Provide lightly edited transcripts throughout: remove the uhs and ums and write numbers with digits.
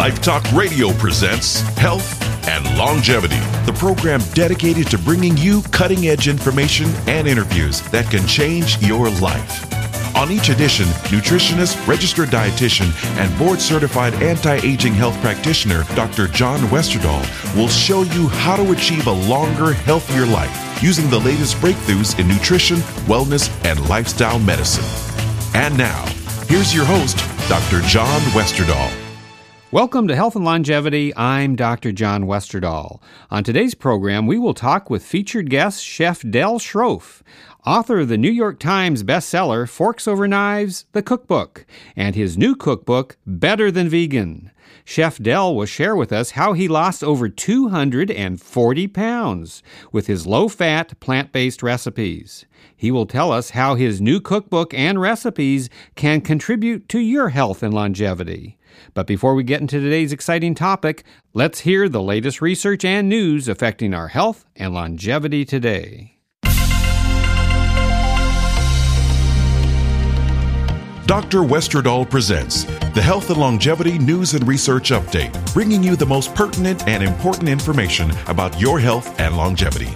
Life Talk Radio presents Health and Longevity, the program dedicated to bringing you cutting-edge information and interviews that can change your life. On each edition, nutritionist, registered dietitian, and board-certified anti-aging health practitioner, Dr. John Westerdahl, will show you how to achieve a longer, healthier life using the latest breakthroughs in nutrition, wellness, and lifestyle medicine. And now, here's your host, Dr. John Westerdahl. Welcome to Health and Longevity. I'm Dr. John Westerdahl. On today's program, we will talk with featured guest Chef Del Schroff, author of the New York Times bestseller Forks Over Knives, The Cookbook, and his new cookbook, Better Than Vegan. Chef Del will share with us how he lost over 240 pounds with his low-fat, plant-based recipes. He will tell us how his new cookbook and recipes can contribute to your health and longevity. But before we get into today's exciting topic, let's hear the latest research and news affecting our health and longevity today. Dr. Westerdahl presents the Health and Longevity News and Research Update, bringing you the most pertinent and important information about your health and longevity.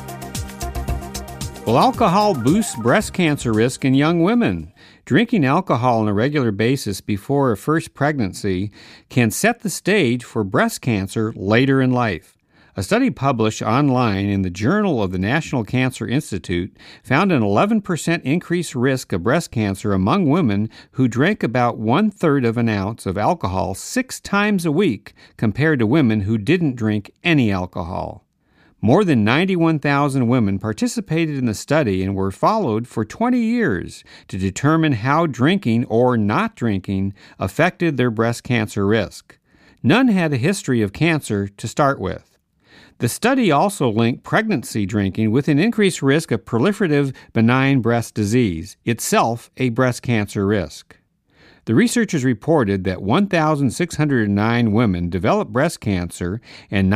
Well, alcohol boosts breast cancer risk in young women. Drinking alcohol on a regular basis before a first pregnancy can set the stage for breast cancer later in life. A study published online in the Journal of the National Cancer Institute found an 11% increased risk of breast cancer among women who drank about 1/3 of an ounce of alcohol 6 times a week compared to women who didn't drink any alcohol. More than 91,000 women participated in the study and were followed for 20 years to determine how drinking or not drinking affected their breast cancer risk. None had a history of cancer to start with. The study also linked pregnancy drinking with an increased risk of proliferative benign breast disease, itself a breast cancer risk. The researchers reported that 1,609 women developed breast cancer and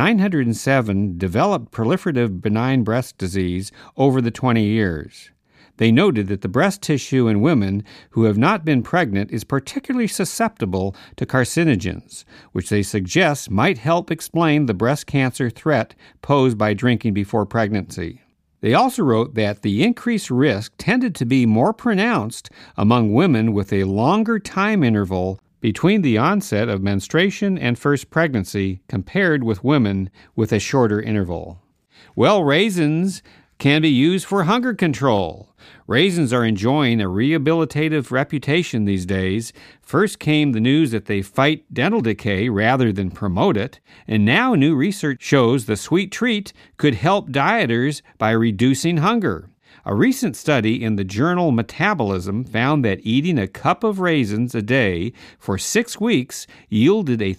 907 developed proliferative benign breast disease over the 20 years. They noted that the breast tissue in women who have not been pregnant is particularly susceptible to carcinogens, which they suggest might help explain the breast cancer threat posed by drinking before pregnancy. They also wrote that the increased risk tended to be more pronounced among women with a longer time interval between the onset of menstruation and first pregnancy compared with women with a shorter interval. Well, raisins can be used for hunger control. Raisins are enjoying a rehabilitative reputation these days. First came the news that they fight dental decay rather than promote it, and now new research shows the sweet treat could help dieters by reducing hunger. A recent study in the journal Metabolism found that eating a cup of raisins a day for 6 weeks yielded a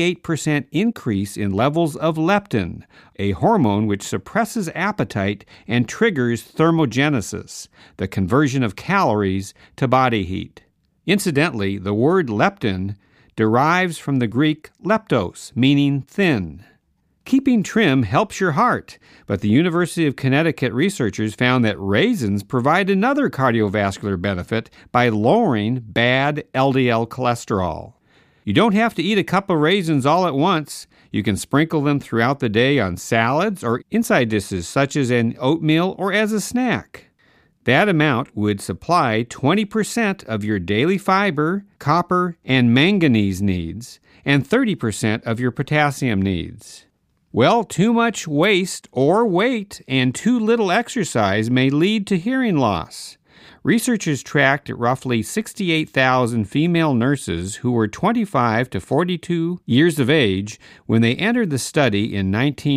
38% increase in levels of leptin, a hormone which suppresses appetite and triggers thermogenesis, the conversion of calories to body heat. Incidentally, the word leptin derives from the Greek leptos, meaning thin. Keeping trim helps your heart, but the University of Connecticut researchers found that raisins provide another cardiovascular benefit by lowering bad LDL cholesterol. You don't have to eat a cup of raisins all at once. You can sprinkle them throughout the day on salads or inside dishes such as an oatmeal or as a snack. That amount would supply 20% of your daily fiber, copper, and manganese needs, and 30% of your potassium needs. Well, too much waste or weight and too little exercise may lead to hearing loss. Researchers tracked roughly 68,000 female nurses who were 25 to 42 years of age when they entered the study in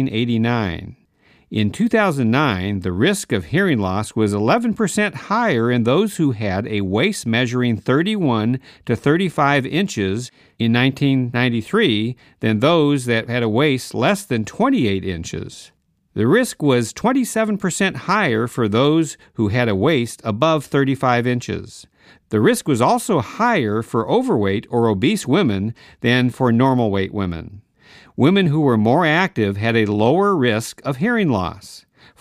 1989. In 2009, the risk of hearing loss was 11% higher in those who had a waist measuring 31 to 35 inches in 1993 than those that had a waist less than 28 inches. The risk was 27% higher for those who had a waist above 35 inches. The risk was also higher for overweight or obese women than for normal weight women. Women who were more active had a lower risk of hearing loss.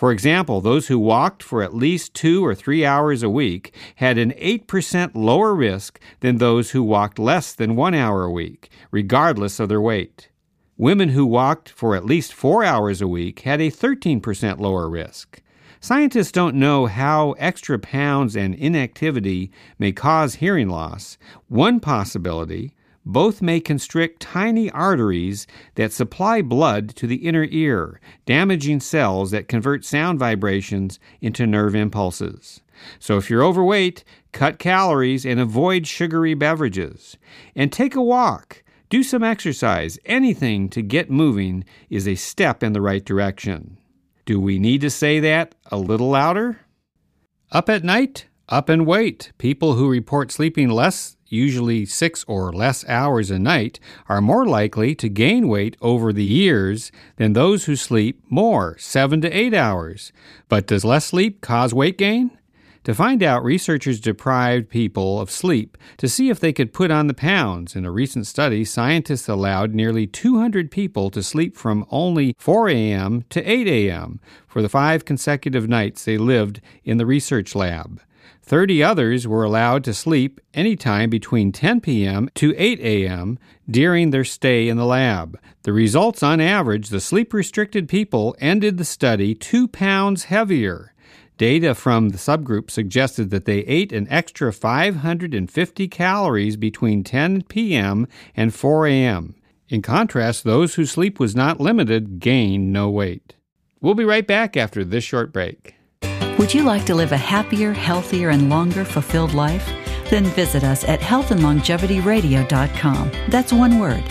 For example, those who walked for at least 2 or 3 hours a week had an 8% lower risk than those who walked less than 1 hour a week, regardless of their weight. Women who walked for at least 4 hours a week had a 13% lower risk. Scientists don't know how extra pounds and inactivity may cause hearing loss. One possibility: both may constrict tiny arteries that supply blood to the inner ear, damaging cells that convert sound vibrations into nerve impulses. So if you're overweight, cut calories and avoid sugary beverages. And take a walk. Do some exercise. Anything to get moving is a step in the right direction. Do we need to say that a little louder? Up at night, up and wait. People who report sleeping less, usually 6 or less hours a night, are more likely to gain weight over the years than those who sleep more, 7 to 8 hours. But does less sleep cause weight gain? To find out, researchers deprived people of sleep to see if they could put on the pounds. In a recent study, scientists allowed nearly 200 people to sleep from only 4 a.m. to 8 a.m. for the 5 consecutive nights they lived in the research lab. 30 others were allowed to sleep anytime between 10 p.m. to 8 a.m. during their stay in the lab. The results: on average, the sleep-restricted people ended the study 2 pounds heavier. Data from the subgroup suggested that they ate an extra 550 calories between 10 p.m. and 4 a.m. In contrast, those whose sleep was not limited gained no weight. We'll be right back after this short break. Would you like to live a happier, healthier, and longer fulfilled life? Then visit us at healthandlongevityradio.com. That's one word,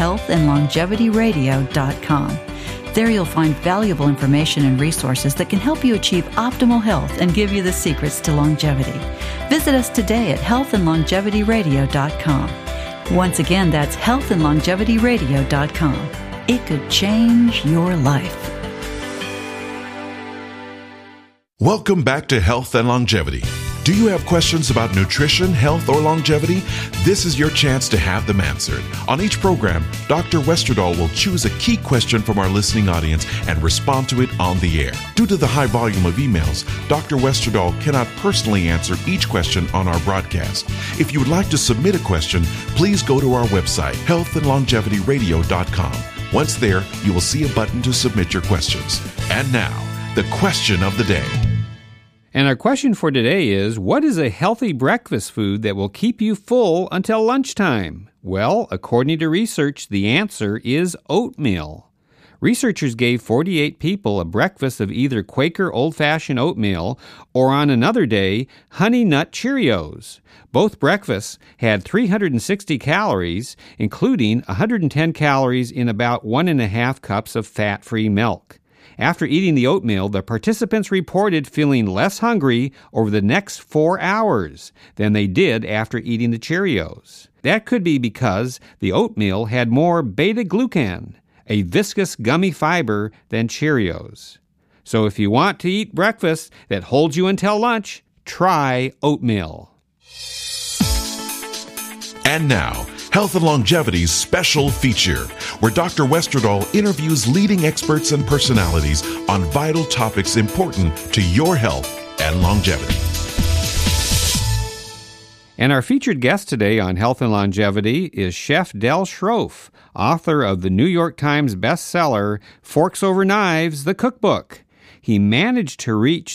healthandlongevityradio.com. There you'll find valuable information and resources that can help you achieve optimal health and give you the secrets to longevity. Visit us today at healthandlongevityradio.com. Once again, that's healthandlongevityradio.com. It could change your life. Welcome back to Health and Longevity. Do you have questions about nutrition, health, or longevity? This is your chance to have them answered. On each program, Dr. Westerdahl will choose a key question from our listening audience and respond to it on the air. Due to the high volume of emails, Dr. Westerdahl cannot personally answer each question on our broadcast. If you would like to submit a question, please go to our website, healthandlongevityradio.com. Once there, you will see a button to submit your questions. And now, the question of the day. And our question for today is, what is a healthy breakfast food that will keep you full until lunchtime? Well, according to research, the answer is oatmeal. Researchers gave 48 people a breakfast of either Quaker old-fashioned oatmeal or, on another day, Honey Nut Cheerios. Both breakfasts had 360 calories, including 110 calories in about 1.5 cups of fat-free milk. After eating the oatmeal, the participants reported feeling less hungry over the next 4 hours than they did after eating the Cheerios. That could be because the oatmeal had more beta-glucan, a viscous gummy fiber, than Cheerios. So if you want to eat breakfast that holds you until lunch, try oatmeal. And now, Health and Longevity's special feature, where Dr. Westerdahl interviews leading experts and personalities on vital topics important to your health and longevity. And our featured guest today on Health and Longevity is Chef Del Schroff, author of the New York Times bestseller, Forks Over Knives, the Cookbook. He managed to reach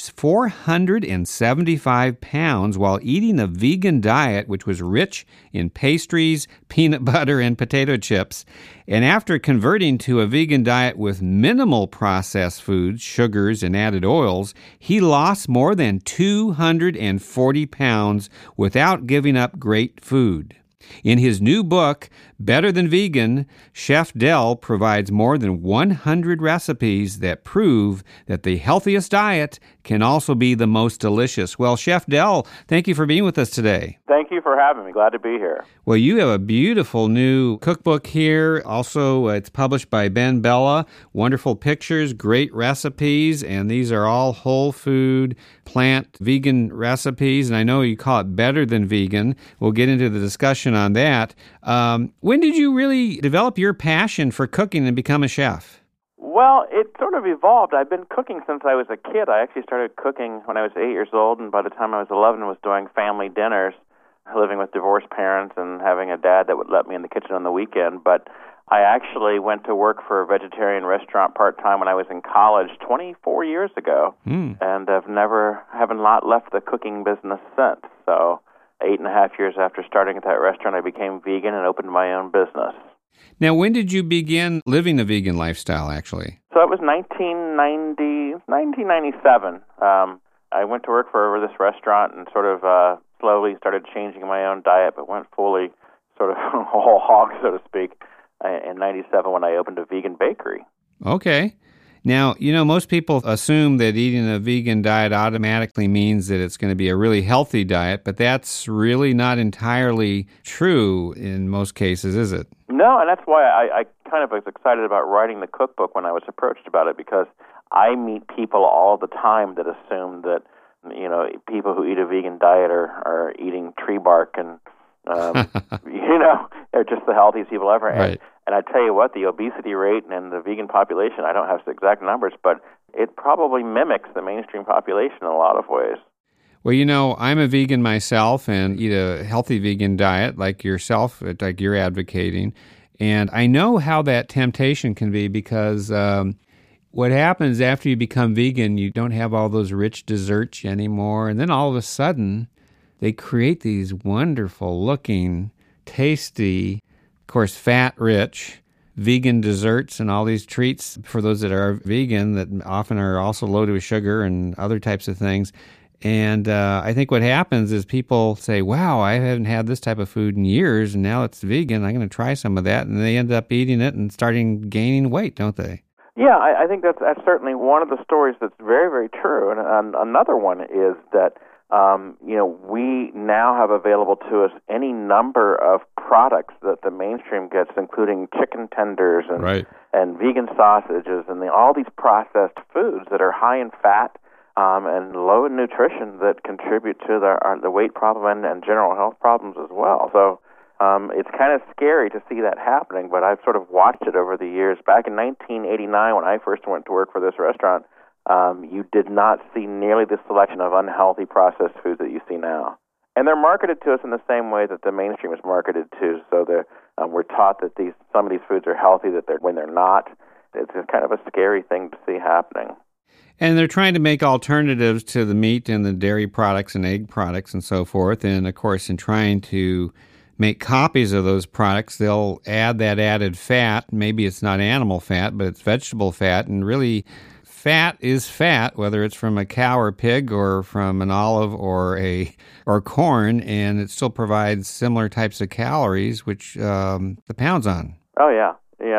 475 pounds while eating a vegan diet which was rich in pastries, peanut butter, and potato chips. And after converting to a vegan diet with minimal processed foods, sugars, and added oils, he lost more than 240 pounds without giving up great food. In his new book, Better Than Vegan, Chef Del provides more than 100 recipes that prove that the healthiest diet can also be the most delicious. Well, Chef Del, thank you for being with us today. Thank you for having me. Glad to be here. Well, you have a beautiful new cookbook here. Also, it's published by Ben Bella. Wonderful pictures, great recipes, and these are all whole food, plant, vegan recipes. And I know you call it Better Than Vegan. We'll get into the discussion on that. When did you really develop your passion for cooking and become a chef? Well, it sort of evolved. I've been cooking since I was a kid. I actually started cooking when I was 8 years old, and by the time I was 11, I was doing family dinners, living with divorced parents and having a dad that would let me in the kitchen on the weekend. But I actually went to work for a vegetarian restaurant part-time when I was in college 24 years ago, and haven't not left the cooking business since. So 8.5 years after starting at that restaurant, I became vegan and opened my own business. Now, when did you begin living the vegan lifestyle, actually? So it was 1997. I went to work for this restaurant and sort of slowly started changing my own diet, but went fully sort of whole hog, so to speak, in 97 when I opened a vegan bakery. Okay. Now, most people assume that eating a vegan diet automatically means that it's going to be a really healthy diet, but that's really not entirely true in most cases, is it? No, and that's why I kind of was excited about writing the cookbook when I was approached about it, because I meet people all the time that assume that, people who eat a vegan diet are eating tree bark and, they're just the healthiest people ever. Right. And I tell you what, the obesity rate and the vegan population, I don't have the exact numbers, but it probably mimics the mainstream population in a lot of ways. Well, I'm a vegan myself and eat a healthy vegan diet like yourself, like you're advocating. And I know how that temptation can be because what happens after you become vegan, you don't have all those rich desserts anymore. And then all of a sudden, they create these wonderful-looking, tasty, of course, fat-rich vegan desserts and all these treats for those that are vegan that often are also loaded with sugar and other types of things. And I think what happens is people say, wow, I haven't had this type of food in years, and now it's vegan. I'm going to try some of that. And they end up eating it and starting gaining weight, don't they? Yeah, I think that's certainly one of the stories that's very, very true. And another one is that, we now have available to us any number of products that the mainstream gets, including chicken tenders and vegan sausages and all these processed foods that are high in fat, and low in nutrition that contribute to the weight problem and general health problems as well. So it's kind of scary to see that happening, but I've sort of watched it over the years. Back in 1989, when I first went to work for this restaurant, you did not see nearly the selection of unhealthy processed foods that you see now. And they're marketed to us in the same way that the mainstream is marketed to. So we're taught that some of these foods are healthy, when they're not. It's kind of a scary thing to see happening. And they're trying to make alternatives to the meat and the dairy products and egg products and so forth. And, of course, in trying to make copies of those products, they'll add that added fat. Maybe it's not animal fat, but it's vegetable fat. And really, fat is fat, whether it's from a cow or pig or from an olive or corn, and it still provides similar types of calories, which the pound's on. Oh, yeah.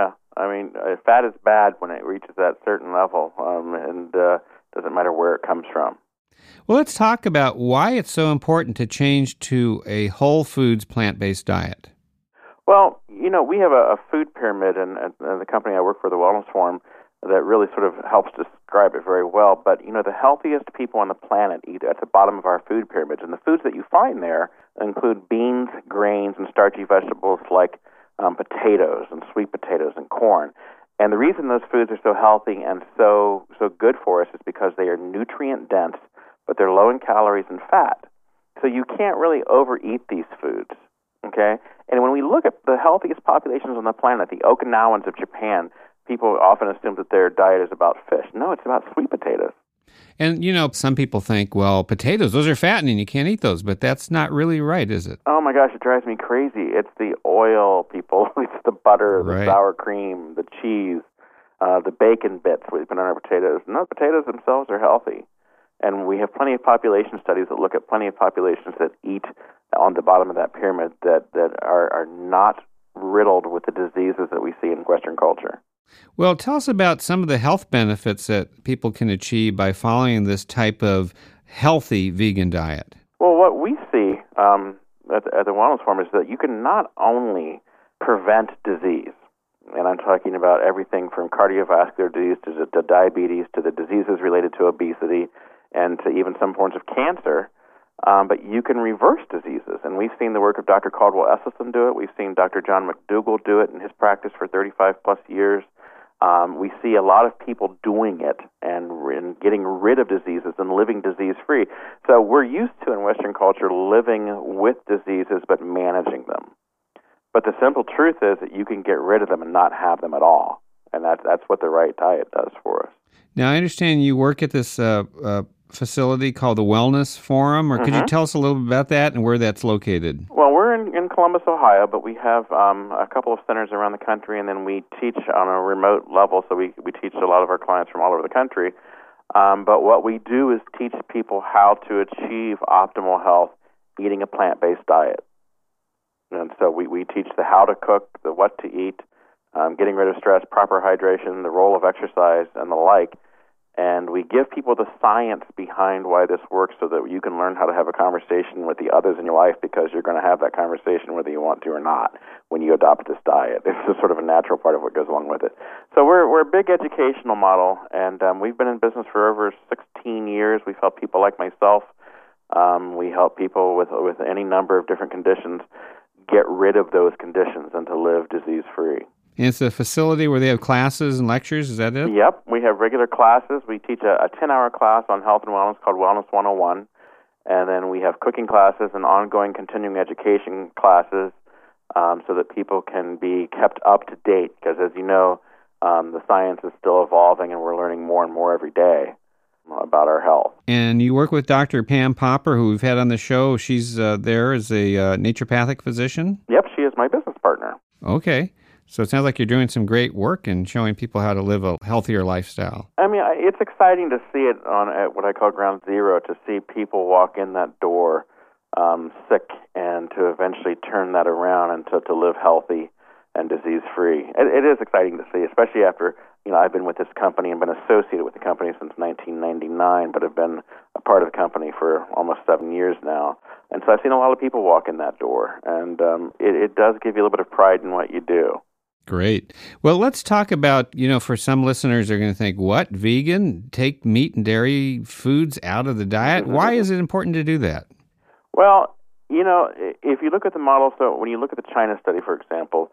I mean, fat is bad when it reaches that certain level, and doesn't matter where it comes from. Well, let's talk about why it's so important to change to a whole foods plant-based diet. Well, we have a food pyramid, and the company I work for, the Wellness Forum, that really sort of helps describe it very well. But, the healthiest people on the planet eat at the bottom of our food pyramids, and the foods that you find there include beans, grains, and starchy vegetables like potatoes and sweet potatoes and corn. And the reason those foods are so healthy and so good for us is because they are nutrient dense, but they're low in calories and fat. So you can't really overeat these foods, okay? And when we look at the healthiest populations on the planet, the Okinawans of Japan, people often assume that their diet is about fish. No, it's about sweet potatoes. And, some people think, well, potatoes, those are fattening. You can't eat those. But that's not really right, is it? Oh, my gosh, it drives me crazy. It's the oil, people. It's the butter, the sour cream, the cheese, the bacon bits we put on our potatoes. No, potatoes themselves are healthy. And we have plenty of population studies that look at plenty of populations that eat on the bottom of that pyramid that are not riddled with the diseases that we see in Western culture. Well, tell us about some of the health benefits that people can achieve by following this type of healthy vegan diet. Well, what we see at the Wellness Forum is that you can not only prevent disease, and I'm talking about everything from cardiovascular disease to diabetes to the diseases related to obesity and to even some forms of cancer, but you can reverse diseases. And we've seen the work of Dr. Caldwell Esselstyn do it. We've seen Dr. John McDougall do it in his practice for 35-plus years. We see a lot of people doing it and getting rid of diseases and living disease-free. So we're used to, in Western culture, living with diseases but managing them. But the simple truth is that you can get rid of them and not have them at all. And that's what the right diet does for us. Now, I understand you work at this facility called the Wellness Forum, or could you tell us a little bit about that and where that's located? Well, we're in Columbus, Ohio, but we have a couple of centers around the country, and then we teach on a remote level, so we teach a lot of our clients from all over the country. But what we do is teach people how to achieve optimal health eating a plant-based diet. And so we teach the how to cook, the what to eat, getting rid of stress, proper hydration, the role of exercise, and the like. And we give people the science behind why this works so that you can learn how to have a conversation with the others in your life, because you're going to have that conversation whether you want to or not when you adopt this diet. It's just sort of a natural part of what goes along with it. So we're a big educational model, and we've been in business for over 16 years. We've helped people like myself. We help people with any number of different conditions get rid of those conditions and to live disease-free. And it's a facility where they have classes and lectures, is that it? Yep, we have regular classes. We teach a 10-hour class on health and wellness called Wellness 101, and then we have cooking classes and ongoing continuing education classes so that people can be kept up to date, because as you know, the science is still evolving and we're learning more and more every day about our health. And you work with Dr. Pam Popper, who we've had on the show. She's there as a naturopathic physician? Yep, she is my business partner. Okay. So it sounds like you're doing some great work and showing people how to live a healthier lifestyle. I mean, it's exciting to see it at what I call ground zero, to see people walk in that door sick and to eventually turn that around and to live healthy and disease-free. It is exciting to see, especially after, I've been with this company and been associated with the company since 1999, but have been a part of the company for almost 7 years now. And so I've seen a lot of people walk in that door, and it does give you a little bit of pride in what you do. Great. Well, let's talk about, for some listeners, they're going to think, what, vegan? Take meat and dairy foods out of the diet? Why is it important to do that? Well, if you look at the model, so when you look at the China study, for example,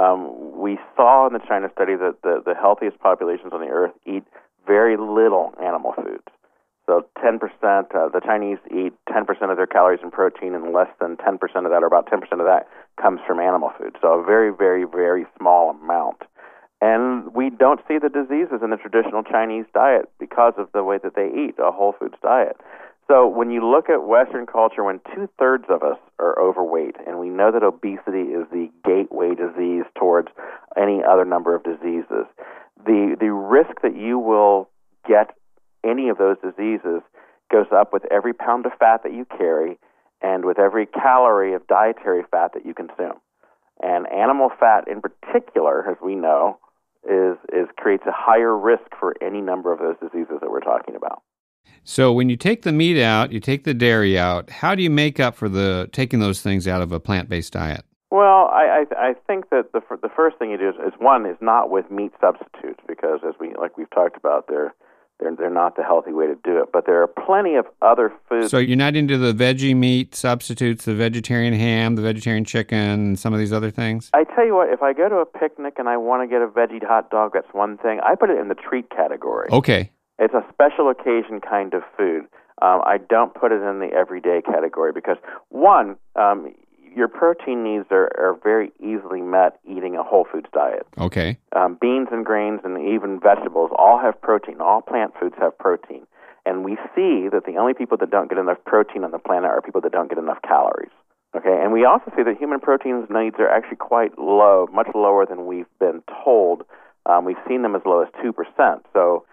we saw in the China study that the healthiest populations on the earth eat very little animal foods. So 10%, the Chinese eat 10% of their calories in protein, and less than 10% of that, or about 10% of that, comes from animal food. So a very, very, very small amount. And we don't see the diseases in the traditional Chinese diet because of the way that they eat, a whole foods diet. So when you look at Western culture, when 2/3 of us are overweight, and we know that obesity is the gateway disease towards any other number of diseases, the risk that you will get any of those diseases goes up with every pound of fat that you carry and with every calorie of dietary fat that you consume. And animal fat in particular, as we know, creates a higher risk for any number of those diseases that we're talking about. So when you take the meat out, you take the dairy out, how do you make up for taking those things out of a plant-based diet? Well, I think that the first thing you do is not with meat substitutes, because as we've talked about, they're not the healthy way to do it. But there are plenty of other foods. So you're not into the veggie meat substitutes, the vegetarian ham, the vegetarian chicken, and some of these other things? I tell you what, if I go to a picnic and I want to get a veggie hot dog, that's one thing. I put it in the treat category. Okay. It's a special occasion kind of food. I don't put it in the everyday category because, one, your protein needs are very easily met eating a whole foods diet. Okay. Beans and grains and even vegetables all have protein. All plant foods have protein. And we see that the only people that don't get enough protein on the planet are people that don't get enough calories. Okay, and we also see that human protein needs are actually quite low, much lower than we've been told. We've seen them as low as 2%. So,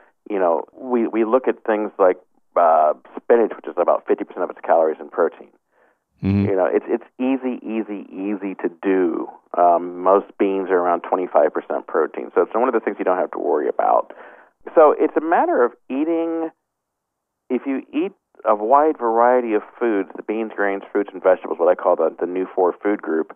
we look at things like spinach, which is about 50% of its calories in protein. Mm-hmm. It's easy to do. Most beans are around 25% protein, so it's one of the things you don't have to worry about. So it's a matter of eating. If you eat a wide variety of foods, the beans, grains, fruits, and vegetables, what I call the new 4 food group,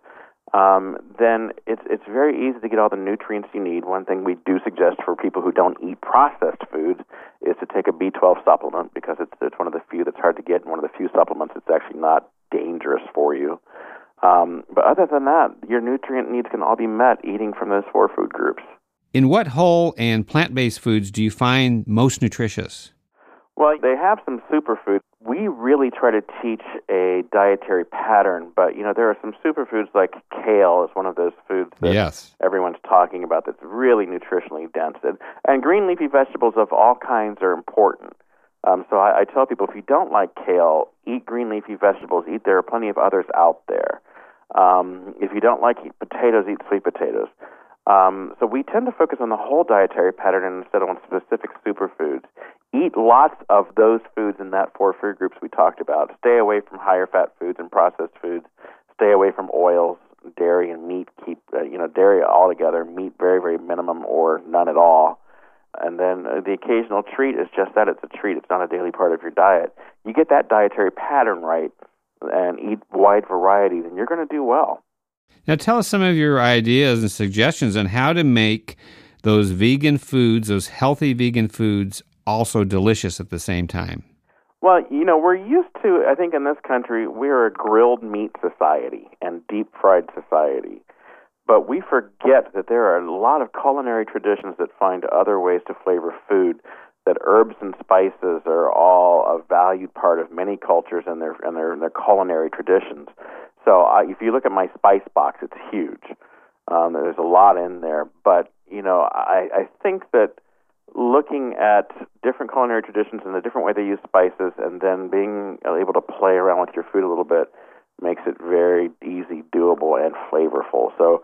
then it's very easy to get all the nutrients you need. One thing we do suggest for people who don't eat processed foods is to take a B12 supplement, because it's one of the few that's hard to get, and one of the few supplements that's actually not dangerous for you. But other than that, your nutrient needs can all be met eating from those 4 food groups. In what whole and plant-based foods do you find most nutritious? Well, they have some superfoods. We really try to teach a dietary pattern, but, there are some superfoods like kale is one of those foods that everyone's talking about that's really nutritionally dense. And green leafy vegetables of all kinds are important. So I tell people, if you don't like kale, eat green leafy vegetables. There are plenty of others out there. If you don't like potatoes, eat sweet potatoes. So we tend to focus on the whole dietary pattern instead of on specific superfoods. Eat lots of those foods in that 4 food groups we talked about. Stay away from higher fat foods and processed foods. Stay away from oils, dairy, and meat. Keep dairy altogether, meat very, very minimum or none at all. And then the occasional treat is just that. It's a treat. It's not a daily part of your diet. You get that dietary pattern right and eat wide variety, then you're going to do well. Now tell us some of your ideas and suggestions on how to make those vegan foods, those healthy vegan foods, also delicious at the same time. Well, we're used to, I think in this country, we're a grilled meat society and deep-fried society. But we forget that there are a lot of culinary traditions that find other ways to flavor food, that herbs and spices are all a valued part of many cultures and their culinary traditions. So if you look at my spice box, it's huge. There's a lot in there. But, I think that looking at different culinary traditions and the different way they use spices and then being able to play around with your food a little bit makes it very easy, doable, and flavorful. So,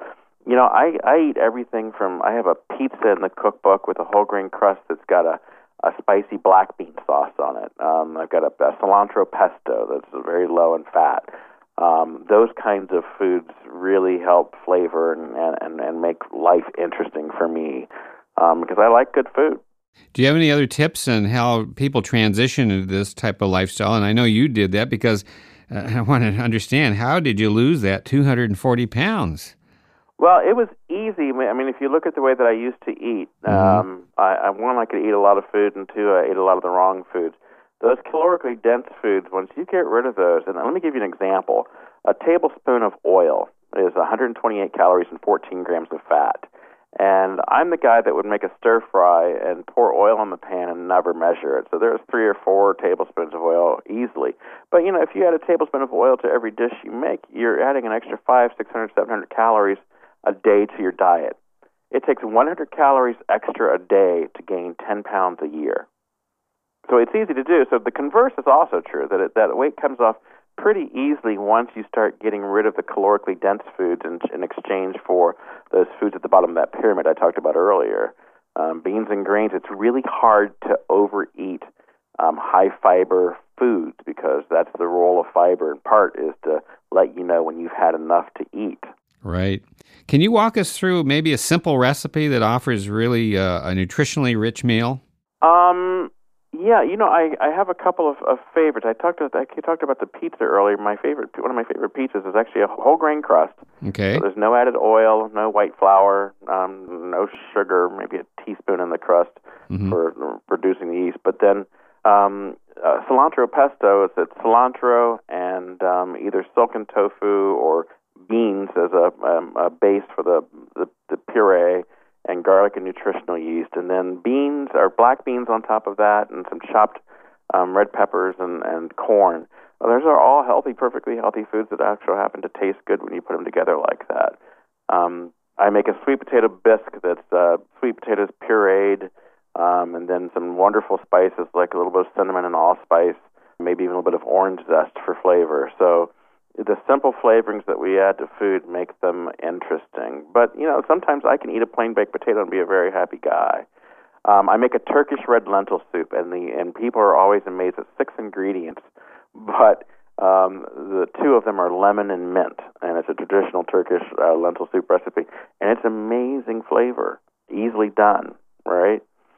I eat everything from, I have a pizza in the cookbook with a whole grain crust that's got a spicy black bean sauce on it. I've got a cilantro pesto that's very low in fat. Those kinds of foods really help flavor and make life interesting for me because I like good food. Do you have any other tips on how people transition into this type of lifestyle? And I know you did that because I want to understand, how did you lose that 240 pounds? Well, it was easy. I mean, if you look at the way that I used to eat, I could eat a lot of food, and 2, I ate a lot of the wrong foods. Those calorically dense foods, once you get rid of those, and let me give you an example. A tablespoon of oil is 128 calories and 14 grams of fat. And I'm the guy that would make a stir fry and pour oil on the pan and never measure it. So there's 3 or 4 tablespoons of oil easily. But, if you add a tablespoon of oil to every dish you make, you're adding an extra 500, 600, 700 calories a day to your diet. It takes 100 calories extra a day to gain 10 pounds a year. So it's easy to do. So the converse is also true, that weight comes off pretty easily once you start getting rid of the calorically dense foods in exchange for those foods at the bottom of that pyramid I talked about earlier. Beans and grains, it's really hard to overeat high-fiber foods because that's the role of fiber in part, is to let you know when you've had enough to eat. Right. Can you walk us through maybe a simple recipe that offers really a nutritionally rich meal? Yeah, I have a couple of favorites. I talked about the pizza earlier. One of my favorite pizzas is actually a whole grain crust. Okay. So there's no added oil, no white flour, no sugar, maybe a teaspoon in the crust for producing the yeast. But then cilantro pesto, it's cilantro and either silken tofu or beans as a base for the puree, and garlic and nutritional yeast, and then beans or black beans on top of that, and some chopped red peppers and corn. Well, those are all healthy, perfectly healthy foods that actually happen to taste good when you put them together like that. I make a sweet potato bisque that's sweet potatoes pureed, and then some wonderful spices like a little bit of cinnamon and allspice, maybe even a little bit of orange zest for flavor. So the simple flavorings that we add to food make them interesting. But, sometimes I can eat a plain baked potato and be a very happy guy. I make a Turkish red lentil soup, and people are always amazed at 6 ingredients, but the 2 of them are lemon and mint, and it's a traditional Turkish lentil soup recipe, and it's amazing flavor, easily done, right?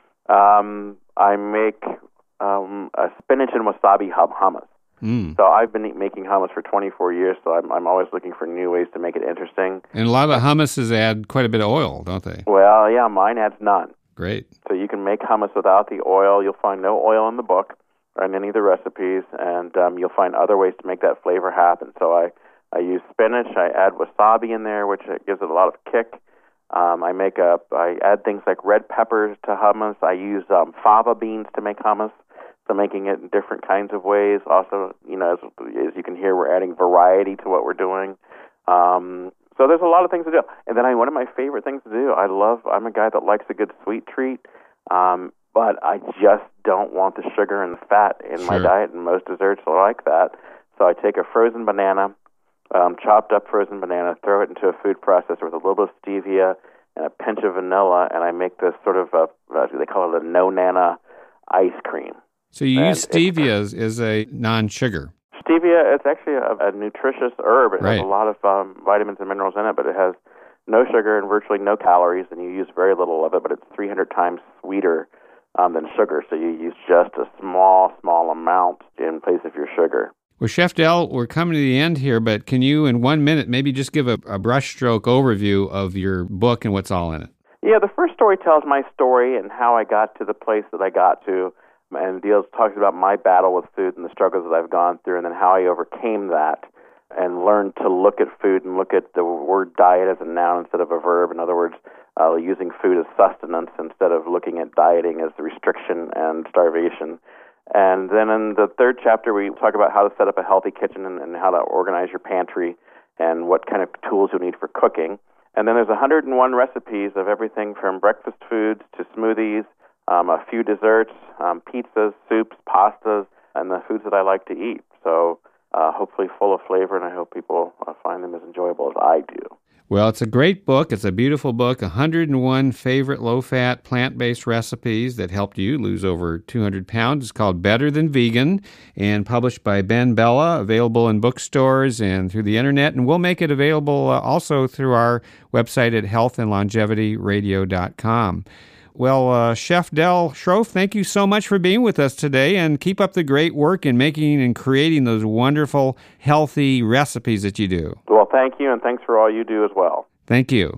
I make a spinach and wasabi hummus. So I've been making hummus for 24 years, so I'm always looking for new ways to make it interesting. And a lot of hummuses add quite a bit of oil, don't they? Well, yeah, mine adds none. Great. So you can make hummus without the oil. You'll find no oil in the book or in any of the recipes, and you'll find other ways to make that flavor happen. So I use spinach. I add wasabi in there, which gives it a lot of kick. I add things like red peppers to hummus. I use fava beans to make hummus, so making it in different kinds of ways. Also, as you can hear, we're adding variety to what we're doing. So there's a lot of things to do. And then one of my favorite things to do, I'm a guy that likes a good sweet treat, but I just don't want the sugar and the fat in my diet, and most desserts are like that. So I take a frozen banana, chopped up frozen banana, throw it into a food processor with a little bit of stevia and a pinch of vanilla, and I make this sort of they call it a no-nana ice cream. So you use stevia as a non-sugar. Stevia, it's actually a nutritious herb. It has a lot of vitamins and minerals in it, but it has no sugar and virtually no calories, and you use very little of it, but it's 300 times sweeter than sugar, so you use just a small amount in place of your sugar. Well, Chef Del, we're coming to the end here, but can you, in 1 minute, maybe just give a brushstroke overview of your book and what's all in it? Yeah, the first story tells my story and how I got to the place that I got to, and talks about my battle with food and the struggles that I've gone through, and then how I overcame that and learned to look at food and look at the word diet as a noun instead of a verb. In other words, using food as sustenance instead of looking at dieting as restriction and starvation. And then in the third chapter, we talk about how to set up a healthy kitchen and how to organize your pantry and what kind of tools you'll need for cooking. And then there's 101 recipes of everything from breakfast foods to smoothies, a few desserts, pizzas, soups, pastas, and the foods that I like to eat. So hopefully full of flavor, and I hope people find them as enjoyable as I do. Well, it's a great book. It's a beautiful book, 101 favorite low-fat, plant-based recipes that helped you lose over 200 pounds. It's called Better Than Vegan and published by Ben Bella, available in bookstores and through the Internet. And we'll make it available also through our website at healthandlongevityradio.com. Well, Chef Del Schroef, thank you so much for being with us today, and keep up the great work in making and creating those wonderful, healthy recipes that you do. Well, thank you, and thanks for all you do as well. Thank you.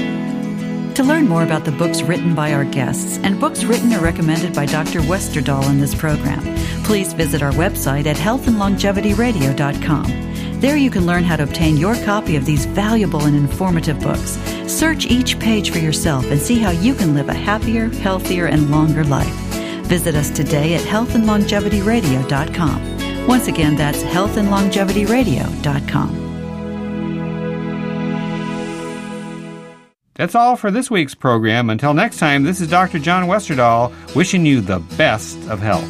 To learn more about the books written by our guests and books written or recommended by Dr. Westerdahl in this program, please visit our website at healthandlongevityradio.com. There you can learn how to obtain your copy of these valuable and informative books. Search each page for yourself and see how you can live a happier, healthier, and longer life. Visit us today at healthandlongevityradio.com. Once again, that's healthandlongevityradio.com. That's all for this week's program. Until next time, this is Dr. John Westerdahl wishing you the best of health.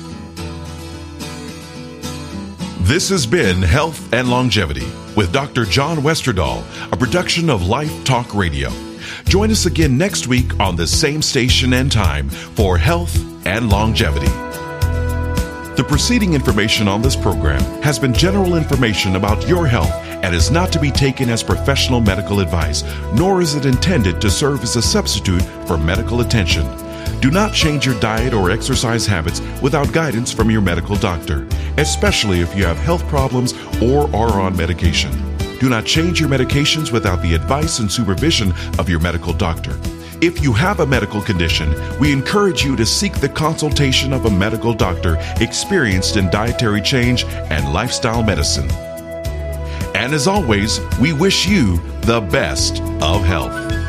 This has been Health and Longevity with Dr. John Westerdahl, a production of Life Talk Radio. Join us again next week on the same station and time for Health and Longevity. The preceding information on this program has been general information about your health and is not to be taken as professional medical advice, nor is it intended to serve as a substitute for medical attention. Do not change your diet or exercise habits without guidance from your medical doctor, especially if you have health problems or are on medication. Do not change your medications without the advice and supervision of your medical doctor. If you have a medical condition, we encourage you to seek the consultation of a medical doctor experienced in dietary change and lifestyle medicine. And as always, we wish you the best of health.